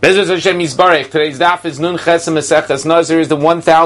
Bezos Hashem Yisbarech. Today's daf is Nun Chesem Maseches Nazir, is the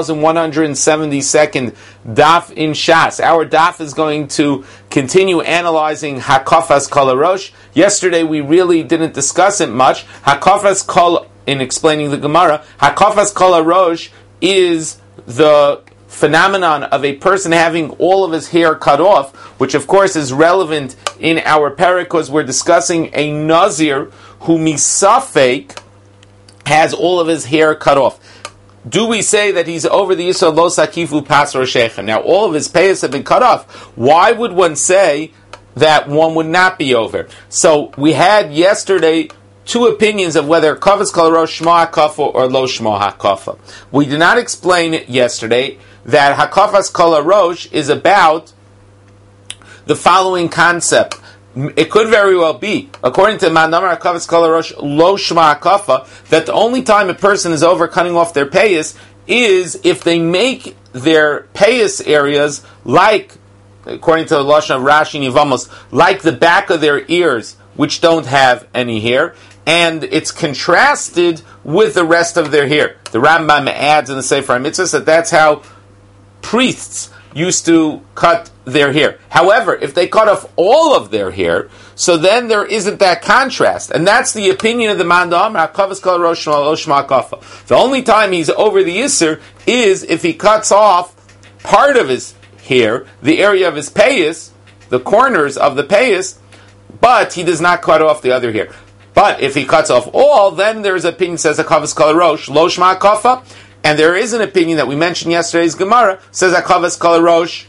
1172nd daf in Shas. Our daf is going to continue analyzing Hakafas Kol HaRosh. Yesterday we really didn't discuss it much. Hakafas Kol, in explaining the Gemara, Hakafas Kol HaRosh is the phenomenon of a person having all of his hair cut off, which of course is relevant in our parak because we're discussing a Nazir who misafek has all of his hair cut off. Do we say that he's over the Yisrael Lo Sakifu Pas Roshechem? Now all of his payas have been cut off. Why would one say that one would not be over? So we had yesterday two opinions of whether Kavas Kol HaRosh Shma HaKafa or Lo Shma HaKafa. We did not explain yesterday that Hakafas Kol HaRosh is about the following concept. It could very well be, according to Manamar Hakafas Kol HaRosh Lo Shma HaKafa, that the only time a person is over cutting off their payas is if they make their payas areas like, according to the Lashon of Rashi and Yevamos, like the back of their ears, which don't have any hair, and it's contrasted with the rest of their hair. The Rambam adds in the Sefer HaMitzvos that that's how priests used to cut their hair. However, if they cut off all of their hair, so then there isn't that contrast. And that's the opinion of the Mandam, HaKavas Kol HaRosh Lo Shma HaKafa. The only time he's over the Yisr is if he cuts off part of his hair, the area of his payas, the corners of the payas, but he does not cut off the other hair. But if he cuts off all, then there's an opinion that says HaKavas Kol HaRosh Lo Shma HaKafa. And there is an opinion that we mentioned yesterday's Gemara, says HaKavas Kol HaRosh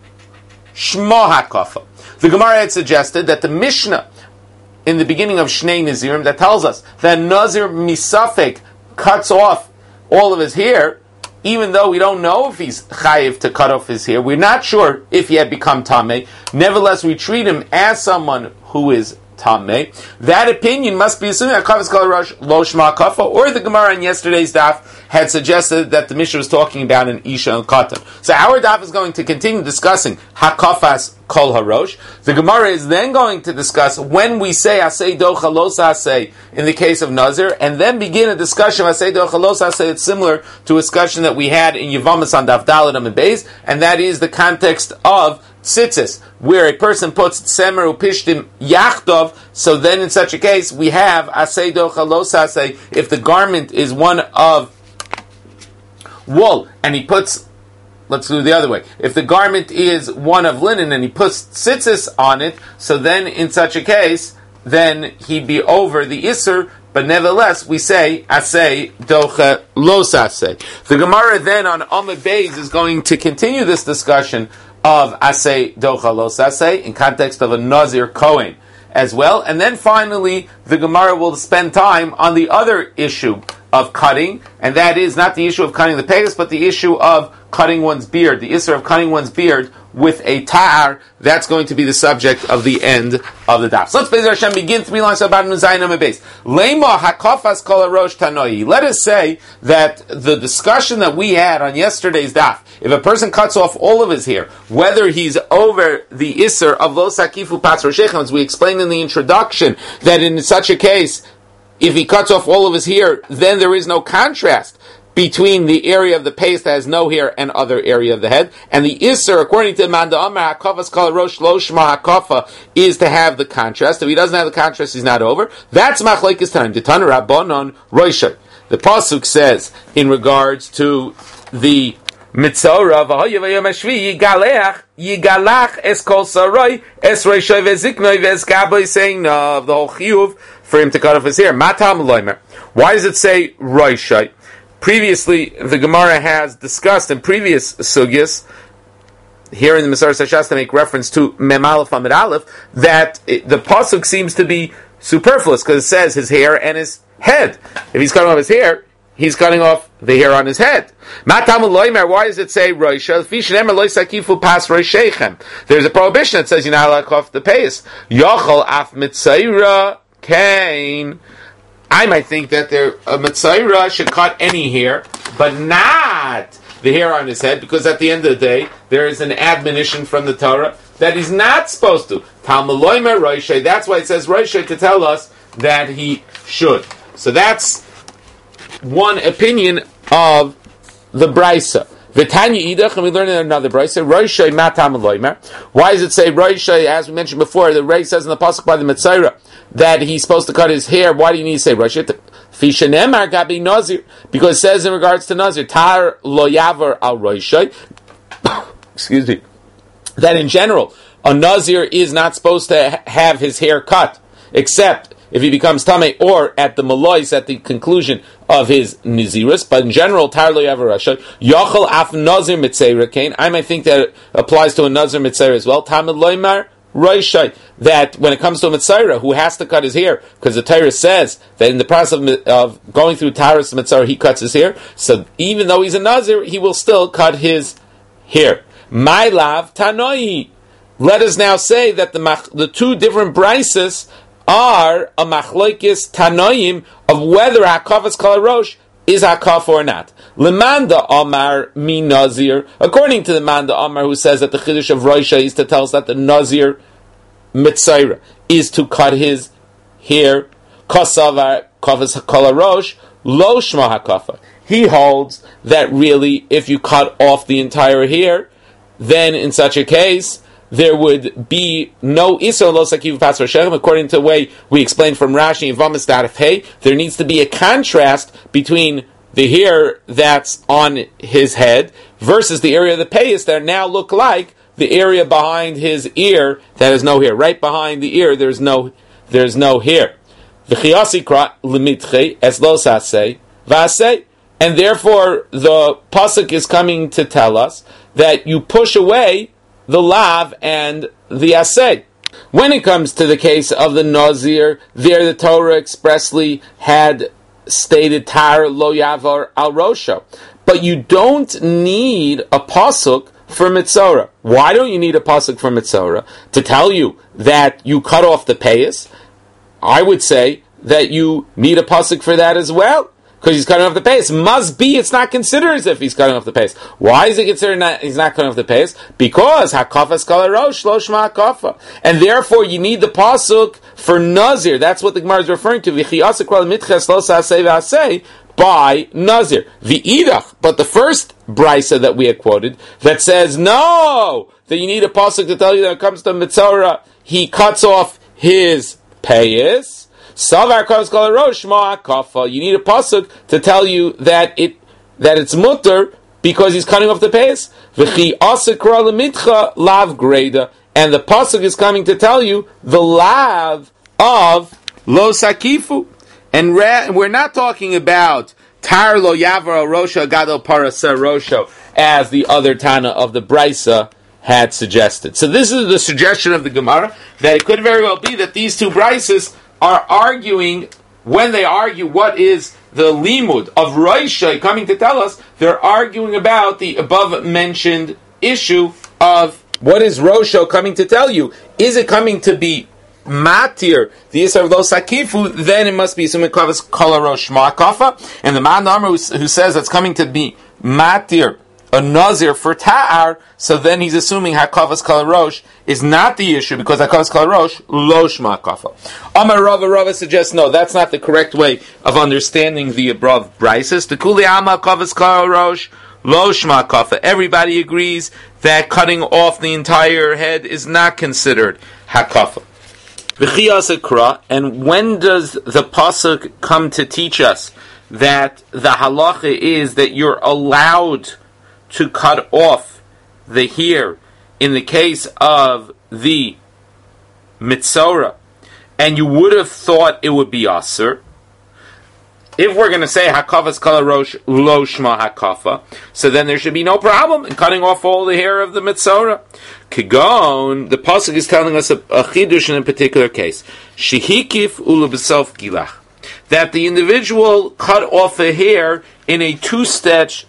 Shmo HaKafa. The Gemara had suggested that the Mishnah in the beginning of Shnei Nazirim that tells us that Nazir Misafek cuts off all of his hair, even though we don't know if he's chayiv to cut off his hair, we're not sure if he had become Tameh. Nevertheless, we treat him as someone who is Tameh. That opinion must be assuming HaKavas Kol HaRosh Lo Shma HaKafa, or the Gemara in yesterday's daf had suggested that the Mishnah was talking about an Isha and Katan. So our daf is going to continue discussing Hakafas Kol HaRosh. The Gemara is then going to discuss when we say Asay Docha Lo Sasay in the case of Nazir, and then begin a discussion of Asay Docha Lo Sasay. It's similar to a discussion that we had in Yevamos on Daf Daled Amud Beis, and that is the context of tzitzis, where a person puts tsemer upishtim yachtov. So then in such a case, we have Asay Docha Lo Sasay if the garment is one of wool, and he puts, let's do it the other way, if the garment is one of linen and he puts tzitzis on it, so then in such a case, then he'd be over the Isser, but nevertheless we say Asay Docha Lo Sasay. The Gemara then on Amud Beis is going to continue this discussion of Asay Docha Lo Sasay in context of a Nazir Kohen as well, and then finally the Gemara will spend time on the other issue of cutting, and that is not the issue of cutting the payas, but the issue of cutting one's beard, the issue of cutting one's beard with a ta'ar. That's going to be the subject of the end of the daf. So let's Be'ez Hashem begin 3 lines about Nuzayin Amud Beis. Leima Hakafas Kol HaRosh Tanoi. Let us say that the discussion that we had on yesterday's daf, if a person cuts off all of his hair, whether he's over the Isser of Lo Sakifu Pas Roshechem, as we explained in the introduction, that in such a case, if he cuts off all of his hair, then there is no contrast between the area of the face that has no hair and other area of the head. And the Isser, according to Manda Amar, HaKavas Kol HaRosh Lo Shma HaKafa, is to have the contrast. If he doesn't have the contrast, he's not over. That's Machlekes Tanaim. D'Tana Rabbanon Roishay. The Pasuk says, in regards to the Mitzorah, Yigalach es kol saroi, es reishoy veziknoi vezkaboy, saying the whole chiyuv for him to cut off his hair. Matam loimer. Why does it say reishoy? Previously, the Gemara has discussed in previous sugyas, here in the Masorah Sashas to make reference to Mem Aleph Amud Aleph, that the pasuk seems to be superfluous because it says his hair and his head. If he's cutting off his hair, he's cutting off the hair on his head. Why does it say Roisha? There's a prohibition that says you're not allowed to cut off the payas. Yochel af mitzayra kain. I might think that a mitzayra should cut any hair, but not the hair on his head, because at the end of the day, there is an admonition from the Torah that he's not supposed to. That's why it says Roisha to tell us that he should. So that's one opinion of the Brisa. V'tanya idach, and we learn in another Brisa, Roishay matam loimer. Why does it say Roishay, as we mentioned before, the Ray says in the Pasuk by the Metzora, that he's supposed to cut his hair. Why do you need to say Roishay? Fishanemar gabi Nazir, because it says in regards to Nazir, Tar lo yavar al Roishay, excuse me, that in general, a Nazir is not supposed to have his hair cut, except if he becomes Tameh, or at the Malois, at the conclusion of his Nizirus. But in general, Tar lo yavar Roishay, Yochel af Nazir Mitzera Kain. I might think that it applies to a Nazir Mitzera as well. Tamid loimar Roishay, that when it comes to a Mitzera who has to cut his hair, because the Torah says that in the process of going through Taras Mitzera, he cuts his hair, so even though he's a Nazir, he will still cut his hair. My lav Tanoi. Let us now say that the two different brises are a machloikis Tanoim of whether Hakafas Kol HaRosh is Hakaf or not. Lemanda Amar mi Nazir, according to the Manda Amar who says that the Chiddush of Roisha is to tell us that the Nazir Mitzayra is to cut his hair, Kasavar Kafas Kol HaRosh, Lo Shma Hakafa. He holds that really, if you cut off the entire hair, then in such a case, there would be no Isra Lo Sakiv Pas Roshechem. According to the way we explained from Rashi and Vamas Darif Hey, there needs to be a contrast between the hair that's on his head versus the area of the payas that now look like the area behind his ear that has no hair. Right behind the ear, there's no hair. And therefore, the pasuk is coming to tell us that you push away the lav and the asay. When it comes to the case of the Nazir, there the Torah expressly had stated Tar lo yavar al Rosho. But you don't need a pasuk for Mitzora. Why don't you need a pasuk for Mitzora? To tell you that you cut off the payas? I would say that you need a pasuk for that as well. Because he's cutting off the pace. Must be, it's not considered as if he's cutting off the pace. Why is it considered he's not cutting off the pace? Because Hakafas Kol HaRosh Lo Shma Hakafa. And therefore you need the pasuk for Nazir. That's what the Gemara is referring to. V'chiyasa kol mitches lo sasei v'asei, by Nazir. V'idach. But the first brisa that we had quoted, that says, no, that you need a pasuk to tell you that when it comes to Mitzora, he cuts off his payas. Savar Kol HaRosh Shma Hakafa. You need a pasuk to tell you that it's mutter because he's cutting off the pace. V'chi asekra lemitcha lav greda, and the pasuk is coming to tell you the lav of lo sakifu, and we're not talking about tar lo yavar rosha gadol parasa rosho as the other Tana of the Brisa had suggested. So this is the suggestion of the Gemara that it could very well be that these two Brises are arguing, when they argue what is the limud of Roisha coming to tell us, they're arguing about the above mentioned issue of what is Rosho coming to tell you. Is it coming to be matir, the Yisrael Lo Sakifu, then it must be Sumiklavas Kol HaRosh Shma Hakafa, and the Man Amar who says it's coming to be matir, a Nazir for Ta'ar, so then he's assuming Hakavas Kol HaRosh is not the issue, because Hakavas Kol HaRosh Lo Shma Hakafa. Amar Rava suggests, no, that's not the correct way of understanding the above brises. The Kuli Ama Hakavas Kol HaRosh Lo Shma Hakafa. Everybody agrees that cutting off the entire head is not considered Hakafa. And when does the pasuk come to teach us that the halacha is that you're allowed to cut off the hair in the case of the Mitzora, and you would have thought it would be Aser? If we're going to say Hakavas Kol HaRosh Lo Shma Hakafa, so then there should be no problem in cutting off all the hair of the Mitzora. Kigon, the pasuk is telling us a chidush in a particular case. Shehikif ulabesof gilach, that the individual cut off the hair in a two-stage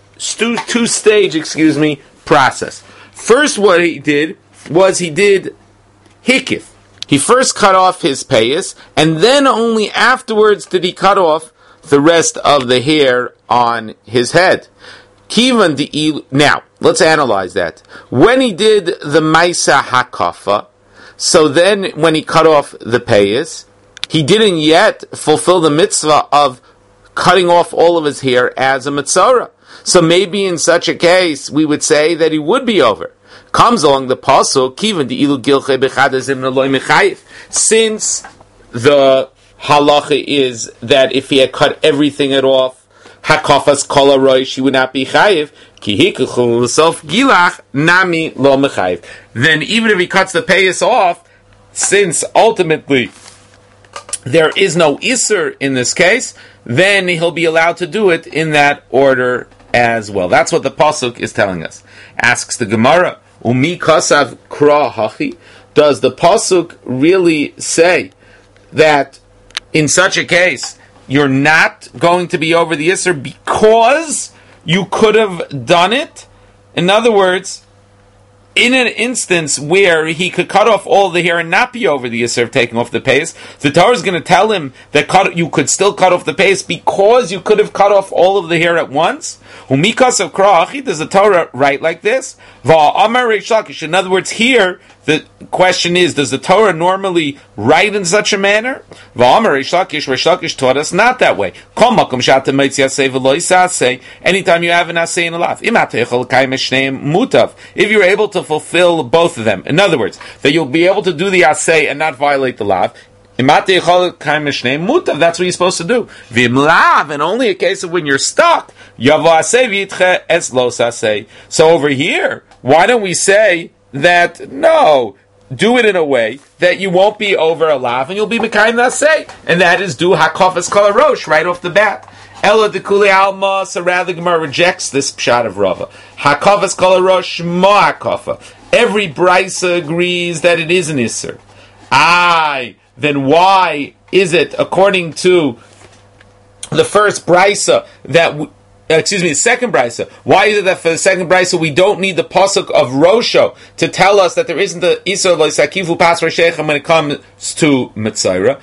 process. First, what he did was he did hikif. He first cut off his payas, and then only afterwards did he cut off the rest of the hair on his head. Now, let's analyze that. When he did the Maisa Hakafa, so then when he cut off the payas, he didn't yet fulfill the mitzvah of cutting off all of his hair as a Metzora. So maybe in such a case, we would say that he would be over. Comes along the pasuk, kivan di ilu gilche bechadazim naloi mechayiv. Since the halacha is that if he had cut everything off, hakafas kol harosh, he would not be chayiv. Ki hikuchul l'sof gilach nami lo mechayiv. Then even if he cuts the payas off, since ultimately there is no iser in this case, then he'll be allowed to do it in that order as well. That's what the pasuk is telling us. Asks the Gemara, Umi kasav kra hachi? Does the pasuk really say that in such a case you're not going to be over the iser because you could have done it? In other words, in an instance where he could cut off all the hair and not be over the yisr of taking off the pace, the Torah is going to tell him that you could still cut off the pace because you could have cut off all of the hair at once. Umikas of Kra'achi, does the Torah write like this? Va'amar Reish Lakish. In other words, here the question is, does the Torah normally write in such a manner? Va'amar Reish Lakish taught us not that way. Kol makom she'atem motzi aseh v'lo yisaseh. Anytime you have an aseh and a lav, im ata yechol l'kayim shneim mutav. If you're able to fulfill both of them, in other words, that you'll be able to do the aseh and not violate the lav. That's what you're supposed to do. And only a case of when you're stuck. So over here, why don't we say that no, do it in a way that you won't be over a lav and you'll be mekayim naseh, and that is do hakafas kol harosh right off the bat. Ella de kuli alma, so rather the Gemara rejects this pshat of Rava. Hakafas kol harosh mo hakafa. Every brisa agrees that it is an iser. Then why is it, according to the first brisa, the second brisa, why is it that for the second brisa we don't need the pasuk of Rosho to tell us that there isn't the Isra lo Yisakivu pas Roshechem when it comes to Mitzayra?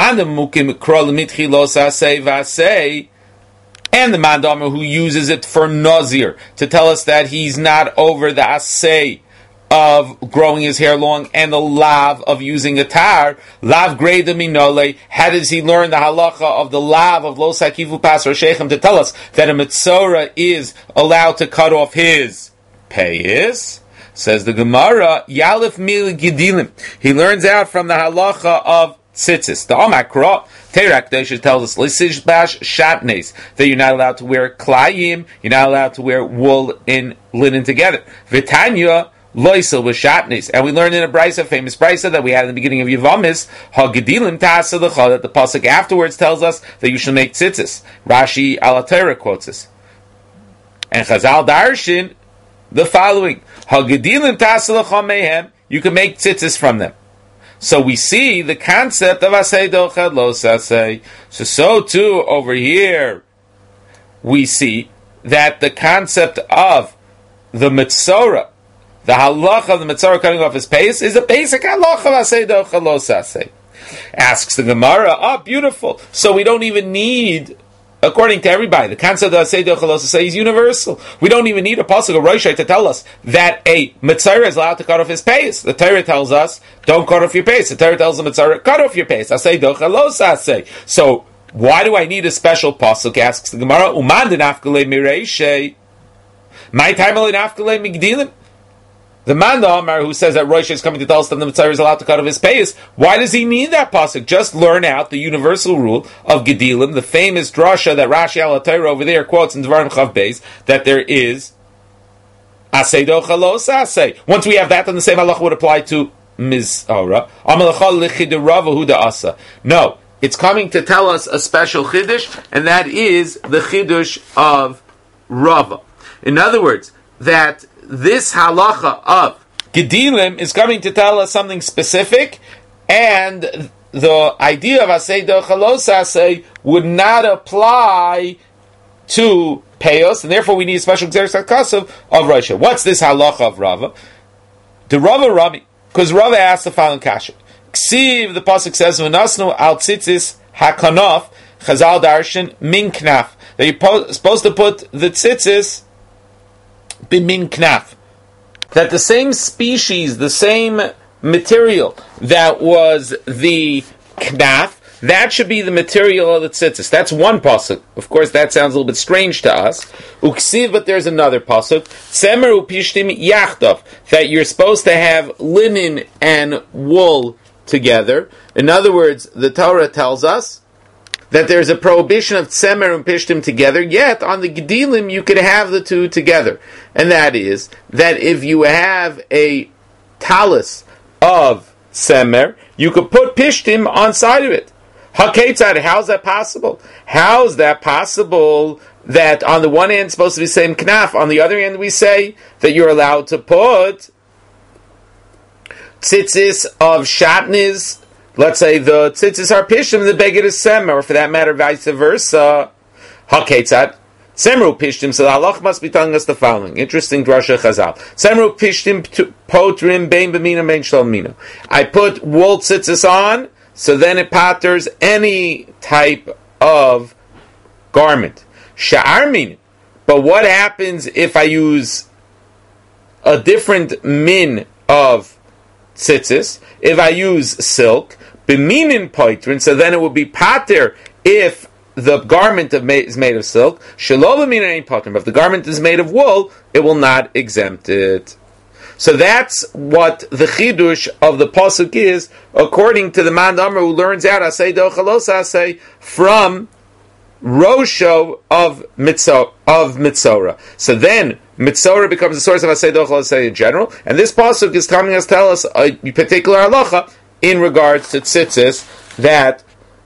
And the Mandamar who uses it for Nazir to tell us that he's not over the Asay of growing his hair long and the lav of using a tar, lav greda minole. How does he learn the halacha of the lav of lo sakivu pas roshechem to tell us that a metzora is allowed to cut off his payis? Says the Gemara, yalif mil gidilim. He learns out from the halacha of tzitzis. The Amakra Terak Desha tells us lisij bash shatnes, that you're not allowed to wear klayim, you're not allowed to wear wool and linen together. Vitanya Loisel was shatnis, and we learned in a brisa, famous brisa that we had in the beginning of Yevamis, hagedilim ta'asalacha, that the pasuk afterwards tells us that you should make tzitzis. Rashi Alatera quotes us, and Chazal darshin the following: hagedilim ta'asalacha mehem, you can make tzitzis from them. So we see the concept of asay dochad lo sasay. So too over here we see that the concept of the metzora, the halacha of the Metzora cutting off his pace, is a basic halacha of asay dochad lo sasay. Asks the Gemara, beautiful. So we don't even need, according to everybody, the concept of asay dochad lo sasay is universal. We don't even need a pasuk of Roshai to tell us that a Metzora is allowed to cut off his pace. The Torah tells us, don't cut off your pace. The Torah tells the Metzora, cut off your pace. Asay dochad lo sasay. So why do I need a special pasuk? Asks the Gemara. Uman denafkele mireishay. My time only nafkele migdilim. The man, the Amar, who says that Rosh is coming to tell us that the Mitzvah is allowed to cut off his pace, why does he need that pasuk? Just learn out the universal rule of Gedilim, the famous drasha that Rashi Alatayra over there quotes in Dvarim Chav Beis, that there is Asay dochad lo sasay. Once we have that, then the same halacha would apply to Mizora. Amalacha lichid Rava hu asa. No, it's coming to tell us a special chiddush, and that is the chiddush of Rava. In other words, that this halacha of Gedilim is coming to tell us something specific, and the idea of Asay dochad lo sasay would not apply to Peyos, and therefore we need a special Gzeres HaKasav of Rosh. What's this halacha of Rava? The Rava Rami, because Rava asked the following kasha. Ksiv, the pasuk says, V'nasnu al tzitzis hakanof, Chazal darshan min knaf, that you're supposed to put the tzitzis b'min knaf, that the same species, the same material that was the knaf, that should be the material of the tzitzis. That's one pasuk. Of course, that sounds a little bit strange to us. Uksiv, but there's another pasuk. Tzemer upishtim yachdav, that you're supposed to have linen and wool together. In other words, the Torah tells us that there's a prohibition of tzemer and pishtim together, yet on the gedilim you could have the two together. And that is, that if you have a talus of tzemer, you could put pishtim on side of it. Haketzad, how's that possible? How's that possible that on the one hand it's supposed to be same knaf, on the other hand we say that you're allowed to put tzitzis of shatnez. Let's say the tzitzis are pishtim, the beged is semer, or for that matter, vice versa. Haketzad. Semru pishtim, so the halach must be telling us the following. Interesting drasha chazal. Semru pishtim potrim bein b'mina bein shlom mina. I put wool tzitzis on, so then it patters any type of garment. Sha'ar min. But what happens if I use a different min of tzitzis? If I use silk, b'minin poitrin, so then it would be pater if the garment is made of silk. Shelo b'minin ain't poitrin, but if the garment is made of wool, it will not exempt it. So that's what the chidush of the pasuk is, according to the man Amr who learns out asay dochalos asay from Rosho of Mitzora. So then Mitzora becomes the source of asay dochalos asay in general, and this pasuk is coming us tell us a particular halacha in regards to tzitzis, that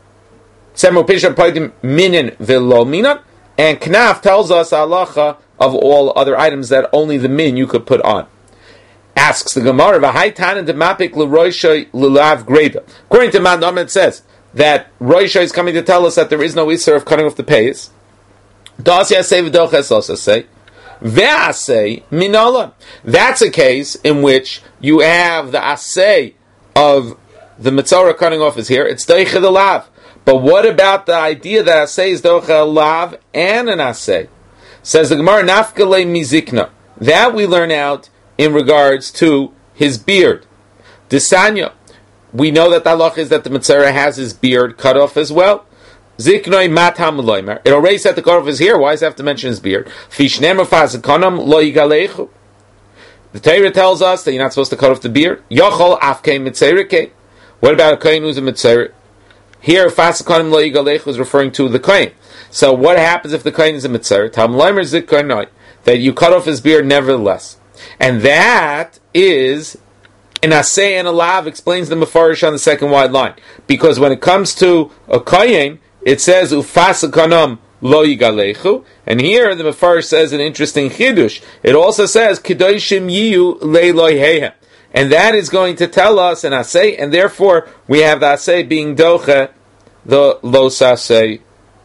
Semo Pisham Paidim Minin Velo Minan, and Knaf tells us halacha of all other items that only the min you could put on. Asks the Gemara, V'haitan and Demapik L'Roisha L'Lav Greda. According to Mandam, it says that Roisha is coming to tell us that there is no Isser of cutting off the payas. Das Yasei V'doches Osasei. Ve'asei Minola. That's a case in which you have the asei of the Mitzorah cutting off is here. It's Deichad Alav. But what about the idea that asei is Deichad Alav and an asei? Says the Gemara, Nafkale Mizikna. That we learn out in regards to his beard. Desanya. We know that the halach is that the Mitzorah has his beard cut off as well. Ziknoi matam loimer. It already said the cut off his hair. Why does it have to mention his beard? Fishnem afazakonam lo yigalechu. The Torah tells us that you're not supposed to cut off the beard. Yochol afkei mitzerike. What about a kohen who's a mitzerah? Here, fazakonim lo yigalechu is referring to the kohen. So what happens if the kohen is a mitzerah? Tam loimer ziknoi. That you cut off his beard nevertheless. And that is an asay and a lav, explains the mefarish on the second wide line. Because when it comes to a kohen, it says ufasakanam lo yigalechu, and here the mefarish says an interesting chidush. It also says kedoshim yiyu leilohehem, and that is going to tell us an asay, and therefore we have the asay being doche, the los asay,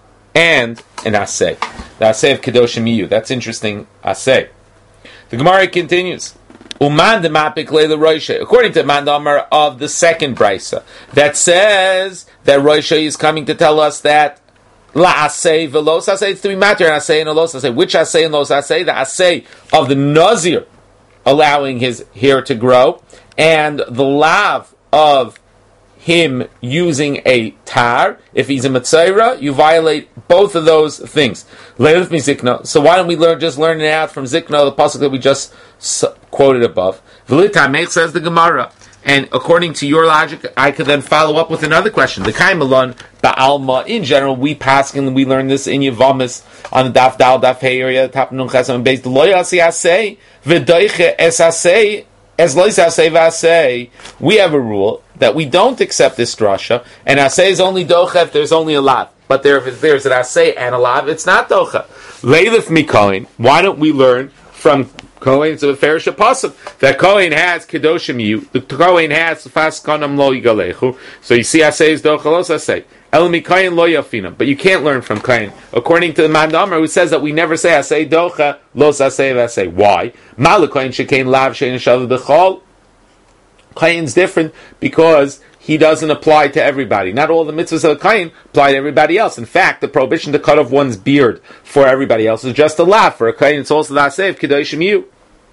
and an asay. The asay of kedoshim yiyu. That's interesting asay. The Gemara continues. Uman demapik leila roisha. According to Mandamar of the second brisa, that says that roisha is coming to tell us that la asay velos asay. It's to be matter an asay and a los asay. Which asay and los asay? The asay of the nazir allowing his hair to grow, and the lav of him using a tar. If he's a Mitzorah, you violate both of those things. Leilif mi zikna. So why don't we just learn it out from zikna, the pasuk that we just quoted above? V'litamech, says the Gemara. And according to your logic, I could then follow up with another question. The kaimalon ba'alma. In general, we paskin and we learn this in Yavamis on the daf dal daf hey area top nun chesam based loy asi asay v'doiche es asay as loy asay v'asay. We have a rule that we don't accept this drasha, and asay is only docha if there's only a lav. But if there's an asay and a lav, it's not docha. Leilif mikoin. Why don't we learn from Kohen? It's a fair pasuk that Kohen has kedoshim yu. The Kohen has faskanam lo yigalechu. So you see, asay is docha los asay. El mikoin lo yafinam. But you can't learn from Kohen. According to the Mandamar, who says that we never say asay docha los asay v'asay. Why? Malakoin shekain lav shein shav b'chol. Kohen's different because he doesn't apply to everybody. Not all the mitzvahs of the Kohen apply to everybody else. In fact, the prohibition to cut off one's beard for everybody else is just a lav. For a Kohen, it's also the asay of kedoshim yu.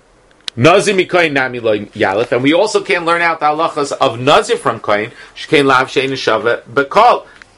Nazir mikoyin nami lo yalef, and we also can learn out the halachas of nazir from Kohen. Shekain lav shein shava b'kol.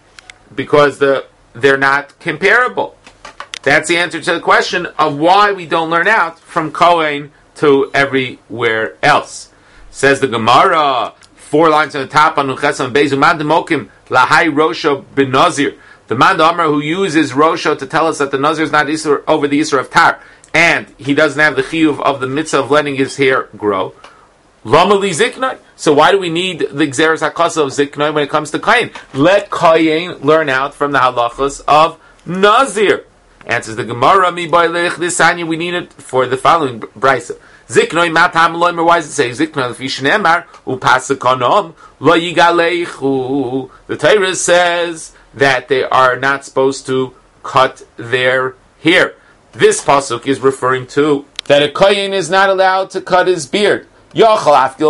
because they're not comparable. That's the answer to the question of why we don't learn out from Kohen to everywhere else. Says the Gemara, 4 lines on the top on Nuchesam Bezu Man Demokim Lahai Rosho Ben Nazir. The man Amar who uses Rosho to tell us that the Nazir is not Isur over the Isur of Tar, and he doesn't have the chiyuv of the mitzvah of letting his hair grow. Lamali Ziknai. So why do we need the Gzeres HaKasa of Ziknai when it comes to Kayin? Let Kayin learn out from the halachas of Nazir. Answers the Gemara, Mi Bailech, this Anya, we need it for the following Brisa. Ziknoi matam loimer, why does it say Ziknoi l'fishin emar, u'pasakonom, lo yigaleichu. The Torah says that they are not supposed to cut their hair. This pasuk is referring to that a kohen is not allowed to cut his beard. What about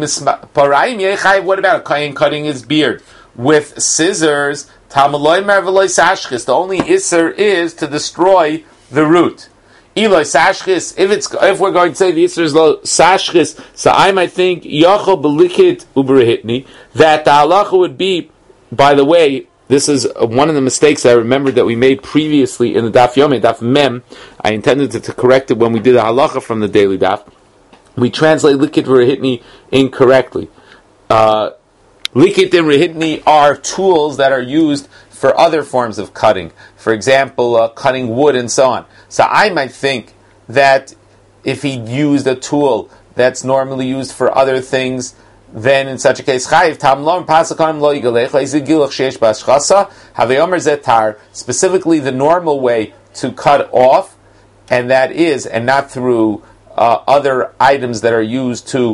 a kohen cutting his beard with scissors? The only isser is to destroy the root. If we're going to say the isser is lo sashchis, so I might think yachol belikit uberehitni, that the halacha would be. By the way, this is one of the mistakes I remembered that we made previously in the Daf Yomi, Daf Mem. I intended to correct it when we did the halacha from the daily Daf. We translate likit uberehitni incorrectly. Likit and rehitni are tools that are used for other forms of cutting. For example, cutting wood and so on. So I might think that if he used a tool that's normally used for other things, then in such a case, specifically the normal way to cut off, and that is, and not through other items that are used to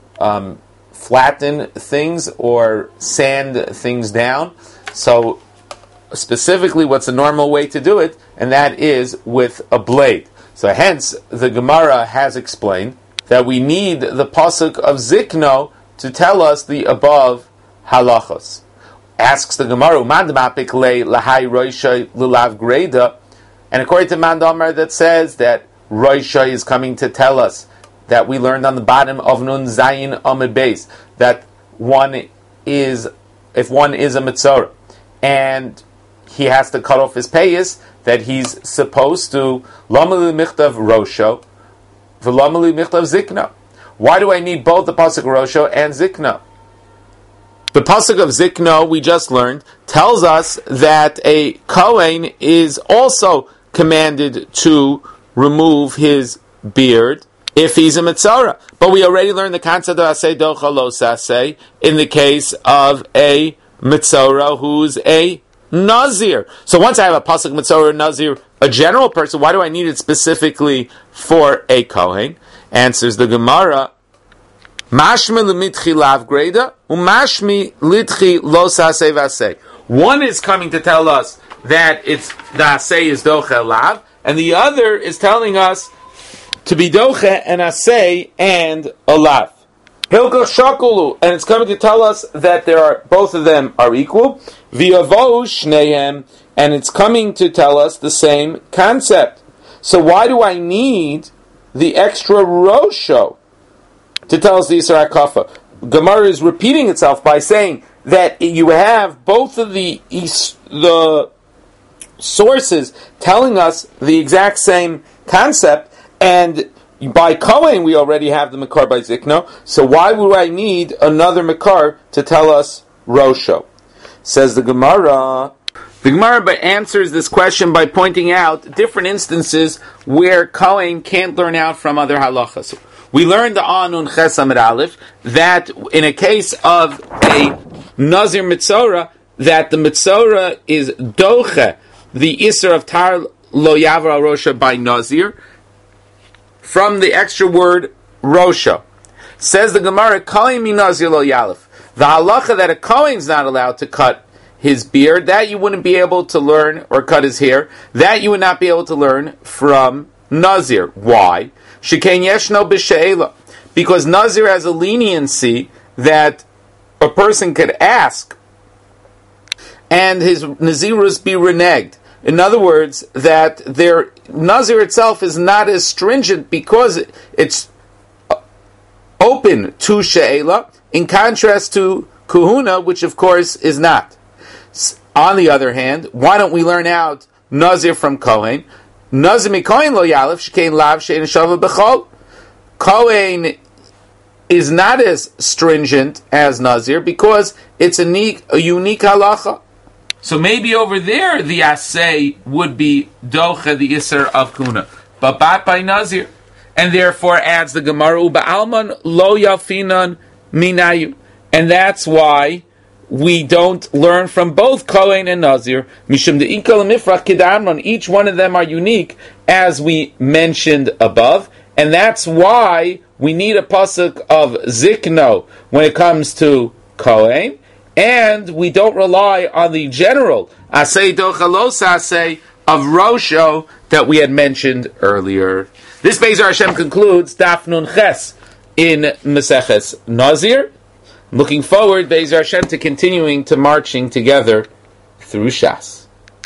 flatten things or sand things down. So specifically what's the normal way to do it, and that is with a blade. So hence the Gemara has explained that we need the pasuk of Zikno to tell us the above halachos. Asks the Gemara, Mandamapik le lahai roishay lulav greda, and according to Mandamar that says that roishay is coming to tell us that we learned on the bottom of Nun Zayin Amid Beis that if one is a mitzvah and he has to cut off his payas, that he's supposed to Lamali Michtav Rosho, V'Lamali Michtav Zikna. Why do I need both the pasuk Rosho and Zikna? The pasuk of Zikna we just learned tells us that a Kohen is also commanded to remove his beard if he's a mitzvah. But we already learned the concept of asay docha lo sasay in the case of a mitzvah who's a nazir. So once I have a pasuk mitzvah nazir, a general person, why do I need it specifically for a kohen? Answers the Gemara, mashmi l'mitchi lav greda umashmi litchi lo sasay vasay. One is coming to tell us that it's the asay is docha lav, and the other is telling us to be doche and asay and alav. Hilkach shakulu, and it's coming to tell us that both of them are equal. V'yavo shnehem, and it's coming to tell us the same concept. So why do I need the extra rosho to tell us the Yisra HaKafa? Gemara is repeating itself by saying that you have both of the sources telling us the exact same concept, and by Kohen we already have the Makar by Zikno, so why would I need another Makar to tell us Rosho? Says the Gemara. The Gemara answers this question by pointing out different instances where Kohen can't learn out from other halachas. We learned on Nun Ches Amid Aleph that in a case of a Nazir Mitzorah, that the Mitzorah is Doche, the Isser of Tar Lo Yavra Rosha by Nazir, from the extra word Rosha. Says the Gemara, Kohen mi Nazir Lo Yalef. The halacha that a Kohen is not allowed to cut his beard, that you wouldn't be able to learn, or cut his hair, that you would not be able to learn from Nazir. Why? Shekain yeshno b'she'ela. Because Nazir has a leniency that a person could ask, and his Nazirus be reneged. In other words, that their Nazir itself is not as stringent because it's open to She'ela, in contrast to Kuhuna, which of course is not. On the other hand, why don't we learn out Nazir from Kohen? Nazir mi Kohen lo yalef shkein lav shein shava b'chol. Kohen is not as stringent as Nazir because it's a unique halacha. So maybe over there the assay would be docha the iser of kuna, but bat by Nazir, and therefore adds the Gemara uba alman lo yafinan minayu, and that's why we don't learn from both Kohen and Nazir. Mishum de ikal mifrach kidamron, each one of them are unique, as we mentioned above, and that's why we need a pasuk of zikno when it comes to Kohen, and we don't rely on the general asay dochalos asay of Rosho that we had mentioned earlier. This Be'ezer Hashem concludes Daf Nun Ches in Meseches Nazir. Looking forward, Be'ezer Hashem, to continuing to marching together through Shas.